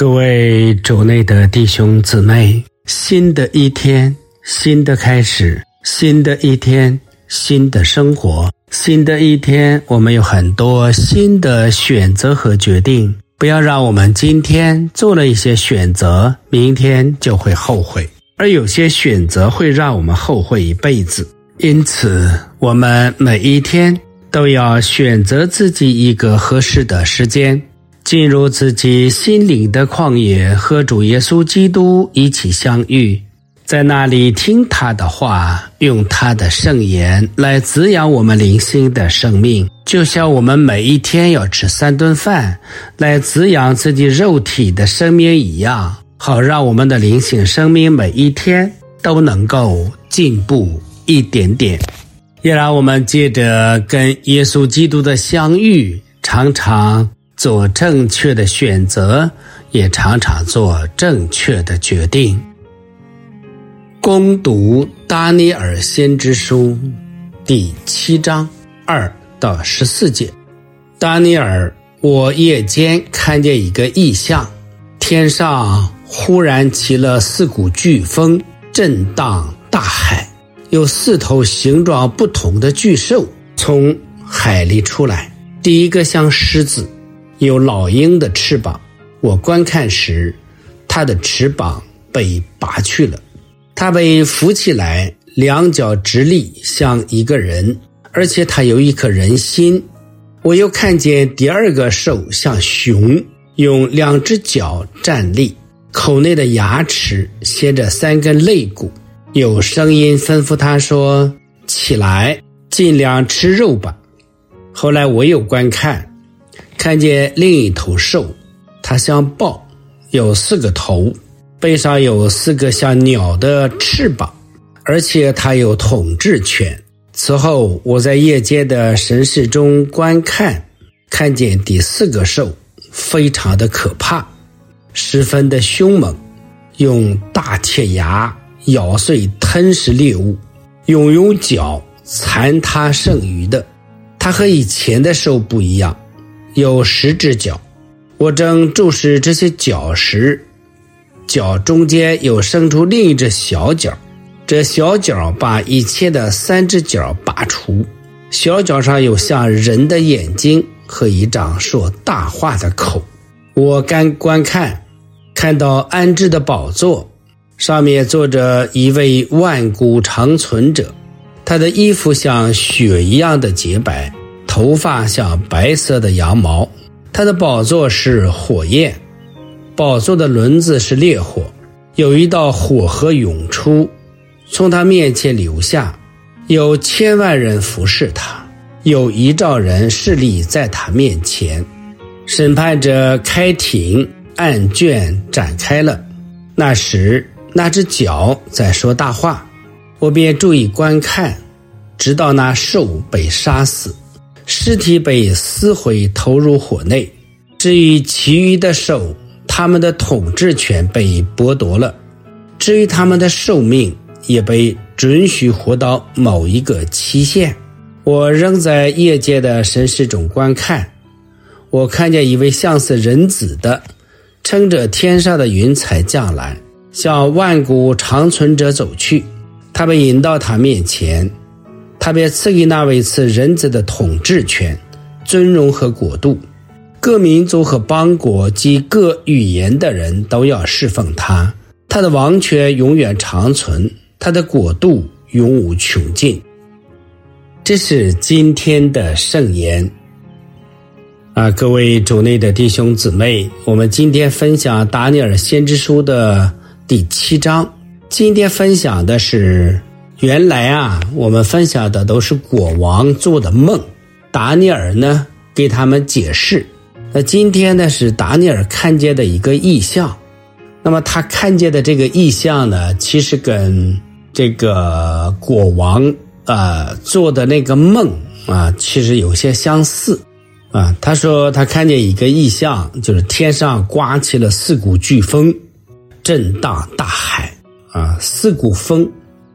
各位主内的弟兄姊妹，新的一天，新的开始，新的一天，新的生活，新的一天，我们有很多新的选择和决定。不要让我们今天做了一些选择，明天就会后悔，而有些选择会让我们后悔一辈子。因此，我们每一天都要选择自己一个合适的时间，进入自己心灵的旷野，和主耶稣基督一起相遇，在那里听他的话，用他的圣言来滋养我们灵性的生命，就像我们每一天要吃3顿饭来滋养自己肉体的生命一样，好让我们的灵性生命每一天都能够进步一点点。也让我们借着跟耶稣基督的相遇，常常做正确的选择，也常常做正确的决定。攻读达尼尔先知书第7章2到14节。达尼尔，我夜间看见一个异象，天上忽然起了4股飓风，震荡大海，有4头形状不同的巨兽从海里出来，第一个像狮子，有老鹰的翅膀。我观看时，它的翅膀被拔去了，它被扶起来，2脚直立像一个人，而且它有一颗人心。我又看见第2个兽像熊，用2只脚站立，口内的牙齿衔着3根肋骨，有声音吩咐他说：起来，尽量吃肉吧。后来我又观看，看见另一头兽，它像豹，有4个头，背上有4个像鸟的翅膀，而且它有统治权。此后我在夜间的神视中观看，看见第4个兽非常的可怕，十分的凶猛，用大铁牙咬碎吞噬猎物，用脚残他剩余的。它和以前的兽不一样，有10只脚。我正注视这些脚时，脚中间有生出另一只小脚，这小脚把以前的3只脚拔除，小脚上有像人的眼睛和一张说大话的口。我观看，看到安置的宝座，上面坐着一位万古长存者，他的衣服像雪一样的洁白，头发像白色的羊毛。他的宝座是火焰，宝座的轮子是烈火，有一道火河涌出，从他面前流下，有1000万人服侍他，有1兆人侍立在他面前。审判者开庭，案卷展开了。那时那只脚在说大话，我便注意观看，直到那兽被杀死，尸体被撕毁投入火内。至于其余的兽，他们的统治权被剥夺了，至于他们的寿命也被准许活到某一个期限。我仍在夜间的神视中观看，我看见一位像是人子的，乘着天上的云彩降来，向万古长存者走去。他被引到他面前，他便赐给那位赐人子的统治权、尊荣和国度，各民族和邦国及各语言的人都要侍奉他。他的王权永远长存，他的国度永无穷尽。这是今天的圣言。各位主内的弟兄姊妹，我们今天分享达尼尔先知书的第7章。今天分享的是，原来我们分享的都是国王做的梦，达尼尔呢给他们解释。那今天呢是达尼尔看见的一个异象。那么他看见的这个异象呢，其实跟这个国王做的那个梦其实有些相似。他说他看见一个异象，就是天上刮起了4股飓风，震荡大海。4股风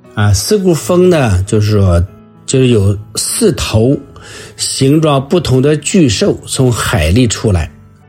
4股风呢，就是说就是有4头形状不同的巨兽从海里出来，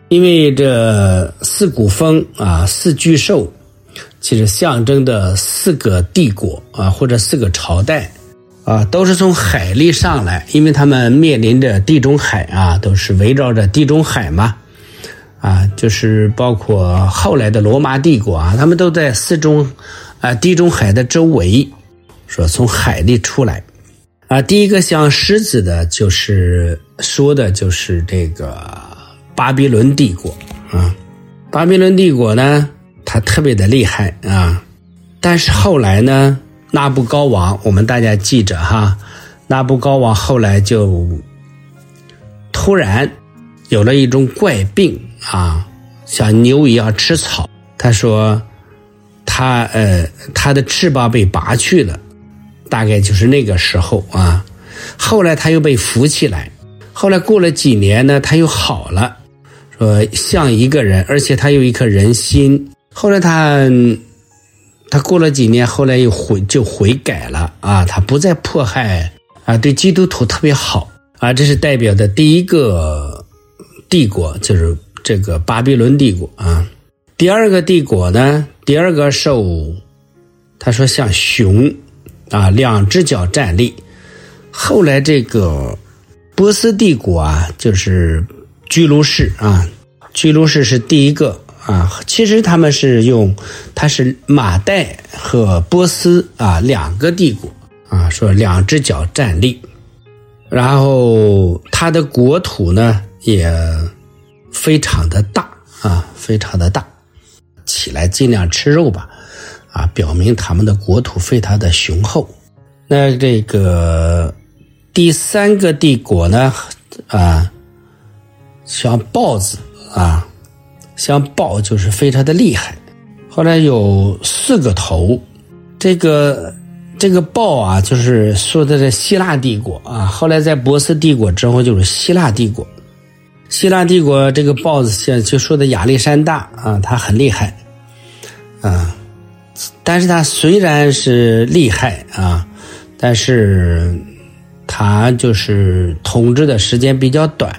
因为这四股峰啊，四巨兽，其实象征的四个帝国啊，或者四个朝代啊，都是从海里上来，因为他们面临着地中海啊，都是围绕着地中海嘛，啊，就是包括后来的罗马帝国啊，他们都在地中海的周围，说从海里出来啊。第一个像狮子的，就是说的就是这个巴比伦帝国啊。巴比伦帝国呢，它特别的厉害啊，但是后来呢，纳布高王，我们大家记着哈，纳布高王后来就突然有了一种怪病啊，像牛一样吃草。他说他的翅膀被拔去了，大概就是那个时候啊。后来他又被扶起来，后来过了几年呢，他又好了，说像一个人，而且他有一颗人心。后来他过了几年，后来又悔改了啊，他不再迫害啊，对基督徒特别好啊。这是代表的第一个帝国，就是这个巴比伦帝国啊。第二个帝国呢，第二个兽，他说像熊啊，两只脚站立。后来这个波斯帝国啊，就是居鲁士啊，居鲁士是第一个啊。其实他是马代和波斯啊两个帝国啊，说两只脚站立。然后他的国土呢也非常的大啊，非常的大，起来尽量吃肉吧啊，表明他们的国土非常的雄厚。那这个第三个帝国呢啊，像豹子啊，像豹就是非常的厉害。后来有4个头，这个豹啊，就是说的是希腊帝国啊。后来在波斯帝国之后就是希腊帝国。希腊帝国这个豹子就说的亚历山大啊，他很厉害啊，但是他虽然是厉害啊，但是他就是统治的时间比较短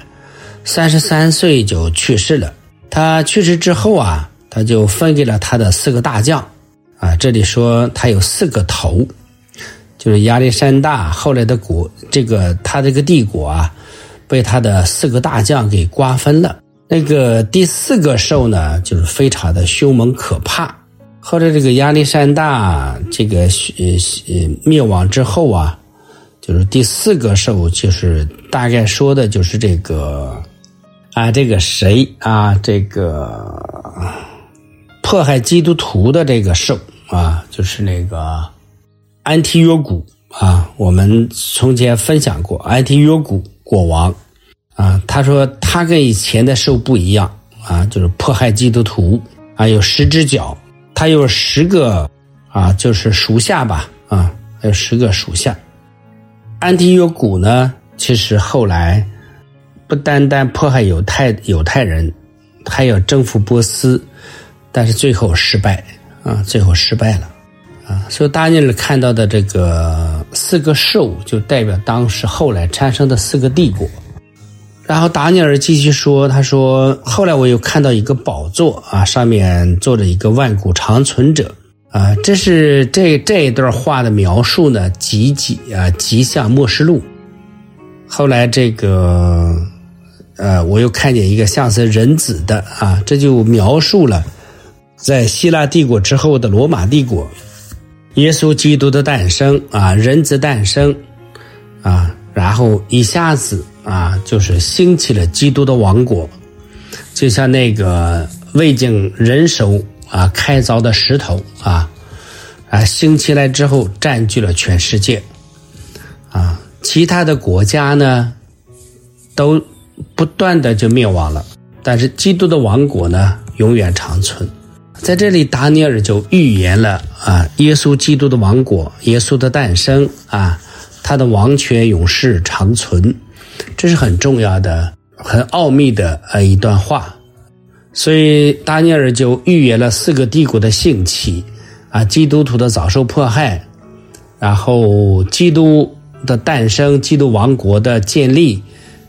，33岁就去世了。他去世之后啊，他就分给了他的4个大将啊。这里说他有4个头，就是亚历山大后来的他这个帝国啊，被他的4个大将给瓜分了。那个第4个兽呢，就是非常的凶猛可怕。后来这个亚历山大这个灭亡之后啊，就是第4个兽，就是大概说的就是这个谁啊，这个迫害基督徒的这个兽啊，就是那个安提约古啊。我们从前分享过安提约古国王啊，他说他跟以前的兽不一样啊，就是迫害基督徒啊，有10只脚，他有10个啊，就是属下吧啊，还有10个属下。安提约古呢，其实后来不单单迫害犹太人，还要征服波斯，但是最后失败啊，最后失败了啊。所以达尼尔看到的这个4个兽，就代表当时后来产生的4个帝国。然后达尼尔继续说，他说后来我又看到一个宝座啊，上面坐着一个万古长存者啊。这是这一段话的描述呢，极像默示录。后来这个我又看见一个像是人子的啊，这就描述了在希腊帝国之后的罗马帝国，耶稣基督的诞生啊，人子诞生啊，然后一下子啊，就是兴起了基督的王国，就像那个未经人手啊开凿的石头啊兴起来之后占据了全世界啊。其他的国家呢都不断的就灭亡了，但是基督的王国呢永远长存。在这里达尼尔就预言了啊，耶稣基督的王国，耶稣的诞生啊，他的王权永世长存，这是很重要的很奥秘的一段话。所以达尼尔就预言了4个帝国的兴起啊，基督徒的早受迫害，然后基督的诞生，基督王国的建立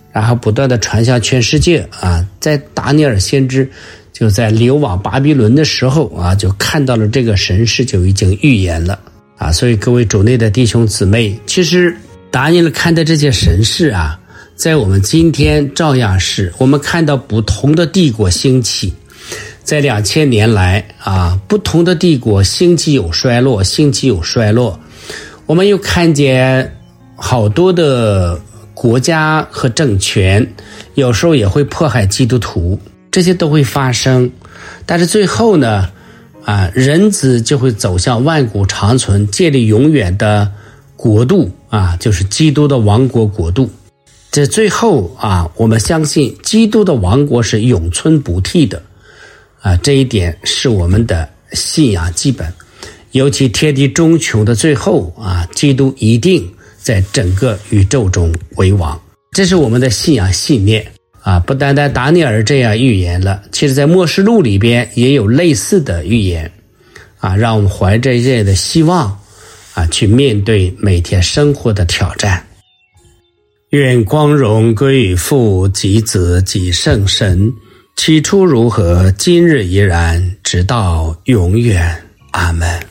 然后不断的传向全世界啊。在达尼尔先知就在流亡巴比伦的时候啊，就看到了这个神事，就已经预言了啊。所以各位主内的弟兄姊妹，其实达尼尔看的这些神事啊，在我们今天照样是我们看到不同的帝国兴起。在2000年来啊，不同的帝国兴起有衰落，兴起有衰落。我们又看见好多的国家和政权有时候也会迫害基督徒，这些都会发生。但是最后呢人子就会走向万古长存，建立永远的国度啊，就是基督的王国国度。这最后啊，我们相信基督的王国是永存不替的啊，这一点是我们的信仰基本。尤其天地终穷的最后啊，基督一定在整个宇宙中为王，这是我们的信仰信念啊。不单单达尼尔这样预言了，其实在默示录里边也有类似的预言啊，让我们怀着这样的希望啊，去面对每天生活的挑战。愿光荣归于父及子及圣神，起初如何，今日依然，直到永远。阿们。